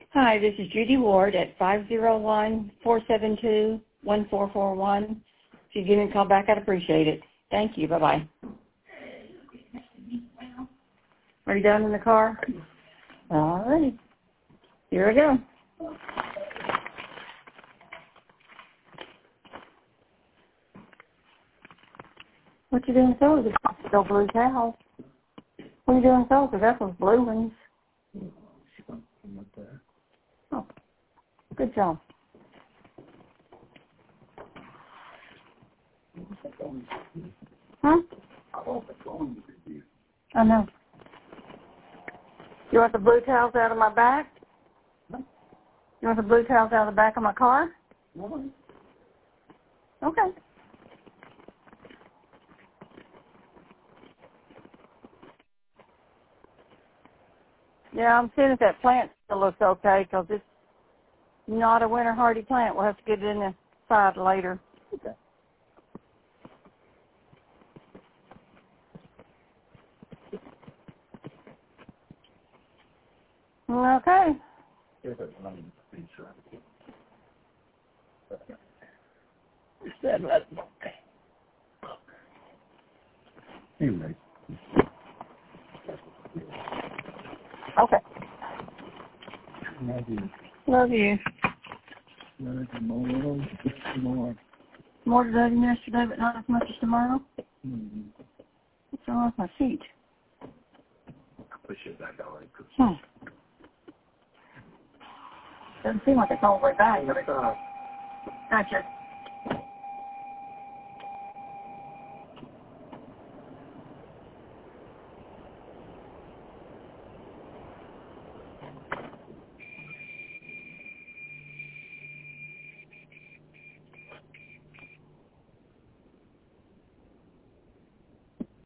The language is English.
Hi, this is Judy Ward at 501-472-1441. If you give me a call back, I'd appreciate it. Thank you. Bye-bye. Are you done in the car? All right. Here I go. What you doing so? It's no blue towel. What are you doing so? Because that's those blue ones. Oh, good job. Huh? I know. You want the blue towels out of my back? You want the blue towels out of the back of my car? Okay. Yeah, I'm seeing if that plant still looks okay, because it's not a winter hardy plant. We'll have to get it in the side later. Okay. Okay. Anyway. Okay. Love you. Love you. Love you more. More today than yesterday, but not as much as tomorrow. Mm-hmm. What's wrong with my feet? I'll push it back out. Doesn't seem like it's all the way back. Gotcha.